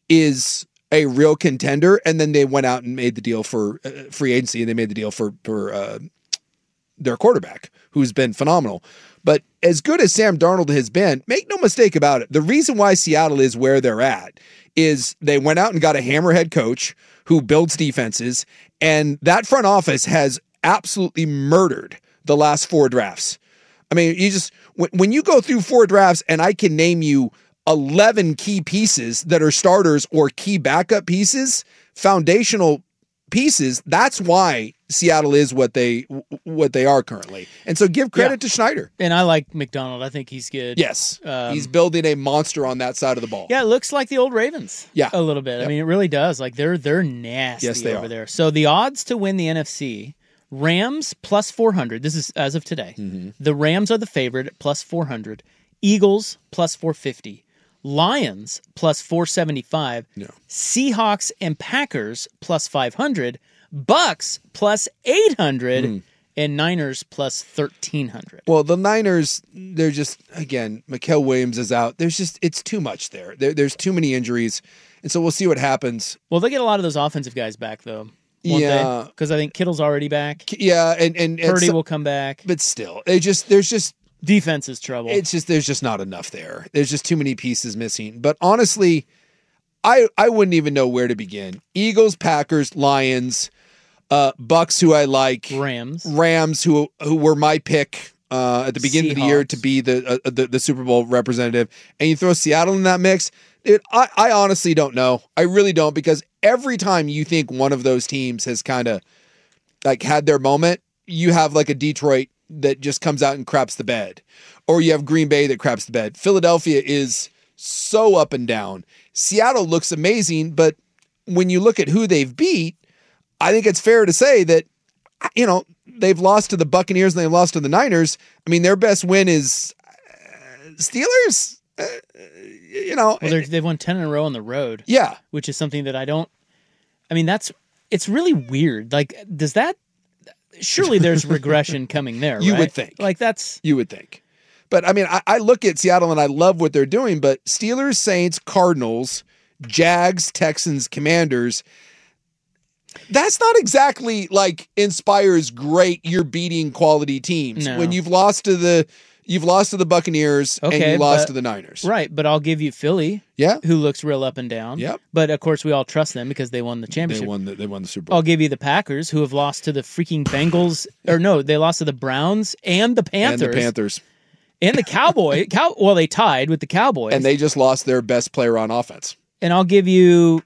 is a real contender, and then they went out and made the deal for uh, free agency, and they made the deal for, for, uh, their quarterback, who's been phenomenal. But as good as Sam Darnold has been, make no mistake about it, the reason why Seattle is where they're at is they went out and got a hammerhead coach who builds defenses, and that front office has absolutely murdered the last four drafts. I mean, you just, when, when you go through four drafts and I can name you eleven key pieces that are starters or key backup pieces, foundational pieces, that's why Seattle is what they what they are currently. And so give credit Yeah. to Schneider. And I like McDonald. I think he's good. Yes. Um, He's building a monster on that side of the ball. Yeah, it looks like the old Ravens. Yeah. A little bit. Yep. I mean, it really does. Like, they're they're nasty Yes, they over are. there. So the odds to win the N F C, Rams plus four hundred. This is as of today. Mm-hmm. The Rams are the favorite at plus four hundred. Eagles plus four fifty. Lions plus four seventy-five. No. Seahawks and Packers plus five hundred. Bucks plus eight hundred. Mm. And Niners plus thirteen hundred. Well, the Niners, they're just, again, Mikael Williams is out. There's just, it's too much there. there. There's too many injuries. And so we'll see what happens. Well, they get a lot of those offensive guys back, though. Yeah. Because I think Kittle's already back. Yeah. And, and, and Purdy so- will come back. But still, they just, there's just, defense is trouble. It's just, there's just not enough there. There's just too many pieces missing. But honestly, I, I wouldn't even know where to begin. Eagles, Packers, Lions, uh, Bucks, who I like, Rams, Rams, who who were my pick uh, at the beginning of the year Seahawks. to be the, uh, the the Super Bowl representative, and you throw Seattle in that mix. Dude, I, I honestly don't know. I really don't, because every time you think one of those teams has kind of like had their moment, you have like a Detroit that just comes out and craps the bed, or you have Green Bay that craps the bed. Philadelphia is so up and down. Seattle looks amazing, but when you look at who they've beat, I think it's fair to say that, you know, they've lost to the Buccaneers and they've lost to the Niners. I mean, their best win is uh, Steelers. Uh, you know, well, they've won ten in a row on the road. Yeah, which is something that I don't. I mean, that's it's really weird. Like, does that? Surely there's regression coming there. You right? would think. Like that's you would think. But I mean, I, I look at Seattle and I love what they're doing. But Steelers, Saints, Cardinals, Jags, Texans, Commanders. That's not exactly like inspires great. You're beating quality teams No. when you've lost to the you've lost to the Buccaneers okay, and you lost but- to the Niners. right. But I'll give you Philly. Yeah, who looks real up and down. Yep. But of course, we all trust them because they won the They championship. won the they won the Super Bowl. I'll give you the Packers, who have lost to the freaking Bengals, or no, they lost to the Browns and the Panthers And the Panthers. and the Cowboys. Cow- well, they tied with the Cowboys, And they just lost their best player on offense. And I'll give you.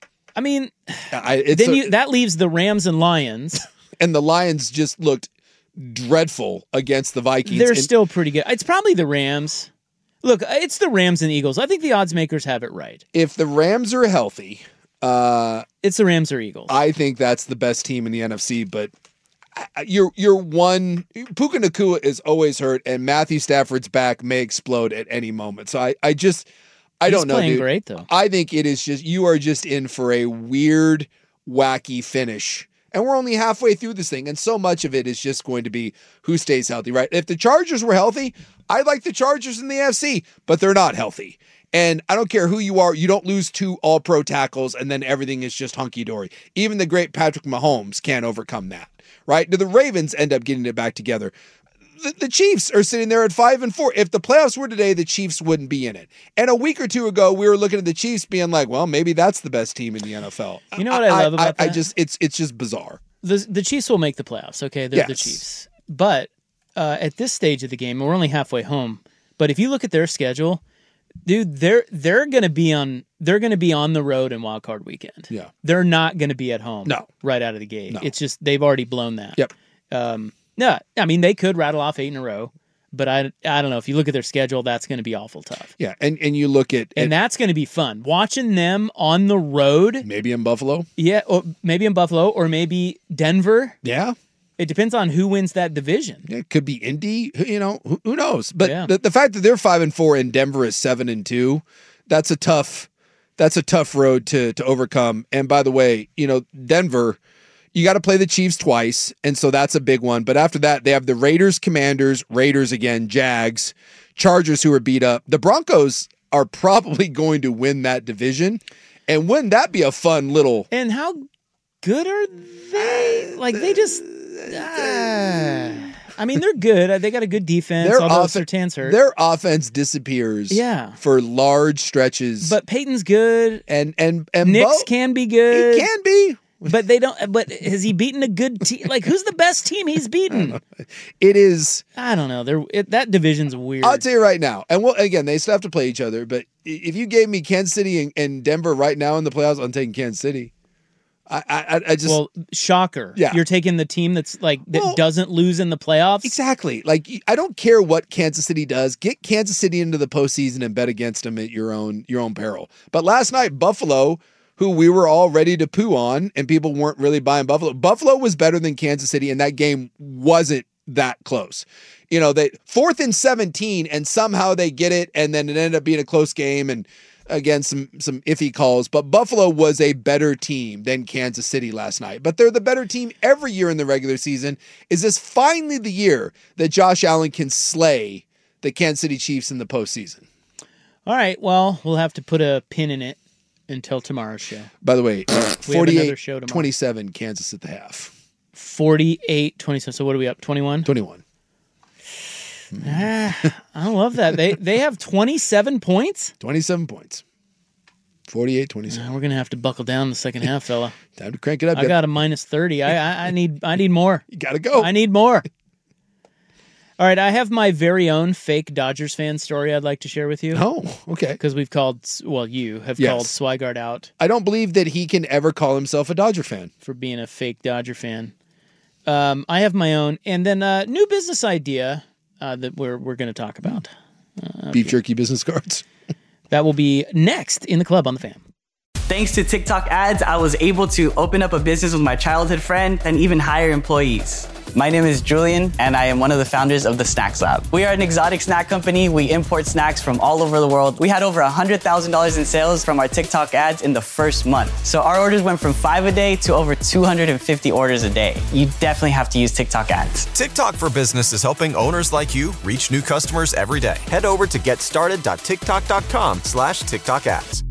I mean, I, it's then a- you that leaves the Rams and Lions. And the Lions just looked dreadful against the Vikings. They're And still pretty good. It's probably the Rams. Look, it's the Rams and Eagles. I think the odds makers have it right. if the Rams are healthy, uh, It's the Rams or Eagles. I think that's the best team in the N F C. But I- you're you're one. Puka Nacua is always hurt, and Matthew Stafford's back may explode at any moment. So I, I just I He's don't know. playing dude. great, though. I think it is just you are just in for a weird, wacky finish. And we're only halfway through this thing, and so much of it is just going to be who stays healthy, right? If the Chargers were healthy, I'd like the Chargers in the A F C, but they're not healthy. And I don't care who you are, you don't lose two all-pro tackles, and then everything is just hunky-dory. Even the great Patrick Mahomes can't overcome that, right? Do the Ravens end up getting it back together? The, the Chiefs are sitting there at five and four. If the playoffs were today, the Chiefs wouldn't be in it. And a week or two ago, we were looking at the Chiefs being like, well, maybe that's the best team in the N F L. You know what I love about I, I that? just it's it's just bizarre. The the Chiefs will make the playoffs. Okay, they're the Yes. Chiefs. But uh, at this stage of the game, we're only halfway home. But if you look at their schedule, dude, they're they're gonna be on they're gonna be on the road in Wild Card Weekend. Yeah, they're not gonna be at home. No. right out of the gate. No. It's just they've already blown that. Yep. Um, no, I mean they could rattle off eight in a row, but I I don't know if you look at their schedule, that's going to be awful tough. Yeah, and and you look at And that's going to be fun. Watching them on the road. Maybe in Buffalo. Yeah, or maybe in Buffalo, or maybe Denver. Yeah. It depends on who wins that division. Yeah, it could be Indy. who- You know, who, who knows? But Yeah. the, the fact that they're five and four and Denver is seven and two, that's a tough, that's a tough road to to overcome. And by the way, you know, Denver, you got to play the Chiefs twice, and so that's a big one. But after that, they have the Raiders, Commanders, Raiders again, Jags, Chargers, who are beat up. The Broncos are probably going to win that division, and wouldn't that be a fun little? And how good are they? Like they just. ah. I mean, they're good. They got a good defense. Their although off- Surtain's hurt. Their offense disappears. Yeah. for large stretches. But Peyton's good. and and and Knicks Bo- can be good. He can be. But they don't. But has he beaten a good team? Like, who's the best team he's beaten? It is. I don't know. They're it, that division's weird. I'll tell you right now, and well, again, they still have to play each other. But if you gave me Kansas City and, and Denver right now in the playoffs, I'm taking Kansas City. I, I, I just well, shocker. Yeah. You're taking the team that's like that Well, doesn't lose in the playoffs. exactly. Like I don't care what Kansas City does. Get Kansas City into the postseason and bet against them at your own your own peril. But last night, Buffalo, who we were all ready to poo on, and people weren't really buying Buffalo. Buffalo was better than Kansas City, and that game wasn't that close. You know, they fourth and seventeen, and somehow they get it, and then it ended up being a close game, and again, some some iffy calls. But Buffalo was a better team than Kansas City last night. But they're the better team every year in the regular season. Is this finally the year that Josh Allen can slay the Kansas City Chiefs in the postseason? All right. Well, we'll have to put a pin in it until tomorrow's show. By the way, We have another forty-eight show tomorrow. twenty-seven Kansas at the half. forty-eight twenty-seven. So what are we up? twenty-one? twenty-one. Ah, I love that. They they have twenty-seven points? twenty-seven points. forty-eight twenty-seven. Uh, we're going to have to buckle down in the second half, fella. Time to crank it up. I got a minus thirty. I, I I need I need more. You got to go. I need more. All right, I have my very own fake Dodgers fan story I'd like to share with you. Oh, okay. Because we've called, well, you have Yes. called Swigart out I don't believe that he can ever call himself a Dodger fan. for being a fake Dodger fan. Um, I have my own, and then a new business idea uh, that we're we're going to talk about. Uh, Beef jerky business cards. That will be next in the club on the Fan. Thanks to TikTok ads, I was able to open up a business with my childhood friend and even hire employees. My name is Julian, and I am one of the founders of the Snacks Lab. We are an exotic snack company. We import snacks from all over the world. We had over one hundred thousand dollars in sales from our TikTok ads in the first month. So our orders went from five a day to over two hundred fifty orders a day. You definitely have to use TikTok ads. TikTok for Business is helping owners like you reach new customers every day. Head over to getstarted.tiktok.com slash TikTok ads.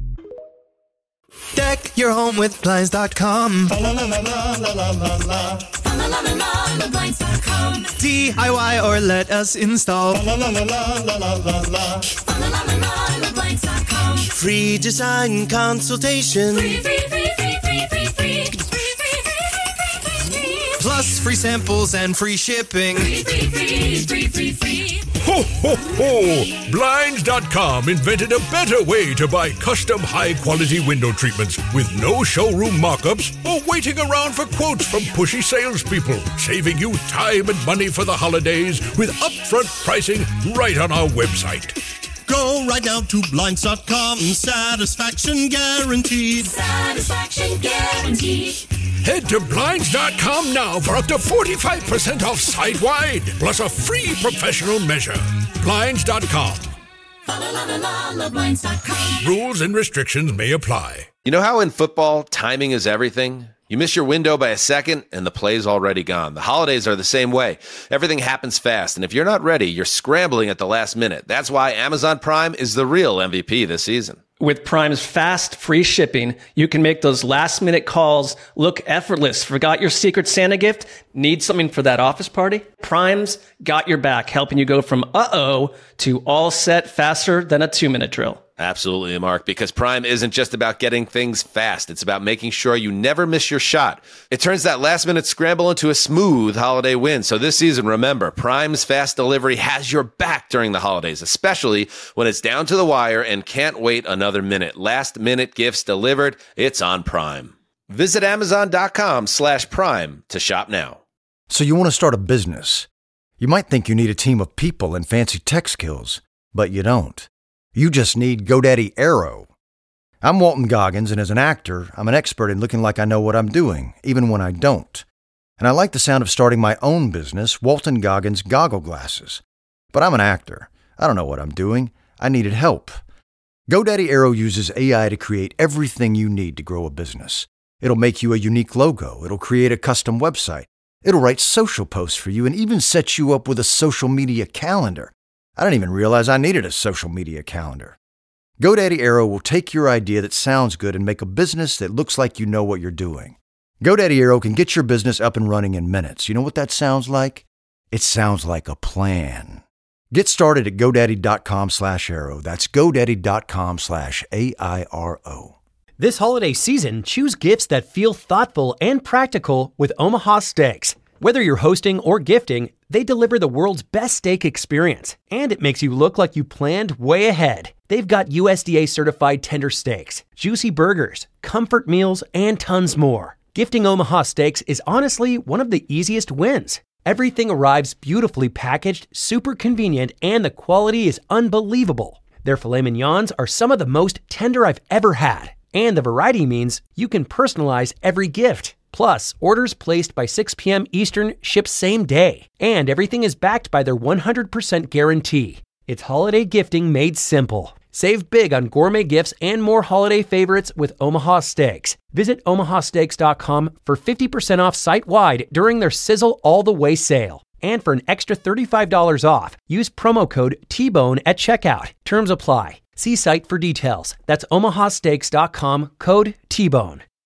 Deck your home with Blinds dot com. La la la la la la la la. La la la la la Blinds dot com. D I Y or let us install. La la la la la la la la. La la la la la Blinds dot com. Free design consultation. Free, free, free, free, free, free, free. Free, free, free, free, free, free. Plus free samples and free shipping. Free, free, free, free, free, free. Ho, ho, ho! Blinds dot com invented a better way to buy custom high-quality window treatments with no showroom mock-ups or waiting around for quotes from pushy salespeople, saving you time and money for the holidays with upfront pricing right on our website. Go right now to Blinds dot com. Satisfaction guaranteed. Satisfaction guaranteed. Head to Blinds dot com now for up to forty-five percent off site-wide, plus a free professional measure. Blinds dot com. La la la la la Blinds dot com. Rules and restrictions may apply. You know how in football, timing is everything? You miss your window by a second, and the play's already gone. The holidays are the same way. Everything happens fast, and if you're not ready, you're scrambling at the last minute. That's why Amazon Prime is the real M V P this season. With Prime's fast, free shipping, you can make those last-minute calls look effortless. Forgot your Secret Santa gift? Need something for that office party? Prime's got your back, helping you go from uh-oh to all set faster than a two-minute drill. Absolutely, Mark, because Prime isn't just about getting things fast. It's about making sure you never miss your shot. It turns that last-minute scramble into a smooth holiday win. So this season, remember, Prime's fast delivery has your back during the holidays, especially when it's down to the wire and can't wait another minute. Last-minute gifts delivered, it's on Prime. Visit Amazon.com slash Prime to shop now. So you want to start a business. You might think you need a team of people and fancy tech skills, but you don't. You just need GoDaddy Aero. I'm Walton Goggins, and as an actor, I'm an expert in looking like I know what I'm doing, even when I don't. And I like the sound of starting my own business, Walton Goggins Goggle Glasses. But I'm an actor. I don't know what I'm doing. I needed help. GoDaddy Aero uses A I to create everything you need to grow a business. It'll make you a unique logo. It'll create a custom website. It'll write social posts for you and even set you up with a social media calendar. I didn't even realize I needed a social media calendar. GoDaddy Aero will take your idea that sounds good and make a business that looks like you know what you're doing. GoDaddy Aero can get your business up and running in minutes. You know what that sounds like? It sounds like a plan. Get started at GoDaddy.com slash Aero. That's GoDaddy.com slash A I R O. This holiday season, choose gifts that feel thoughtful and practical with Omaha Steaks. Whether you're hosting or gifting, they deliver the world's best steak experience, and it makes you look like you planned way ahead. They've got U S D A certified tender steaks, juicy burgers, comfort meals, and tons more. Gifting Omaha Steaks is honestly one of the easiest wins. Everything arrives beautifully packaged, super convenient, and the quality is unbelievable. Their filet mignons are some of the most tender I've ever had, and the variety means you can personalize every gift. Plus, orders placed by six p.m. Eastern ship same day, and everything is backed by their one hundred percent guarantee. It's holiday gifting made simple. Save big on gourmet gifts and more holiday favorites with Omaha Steaks. Visit omaha steaks dot com for fifty percent off site-wide during their Sizzle All the Way sale. And for an extra thirty-five dollars off, use promo code T bone at checkout. Terms apply. See site for details. That's omaha steaks dot com, code T bone.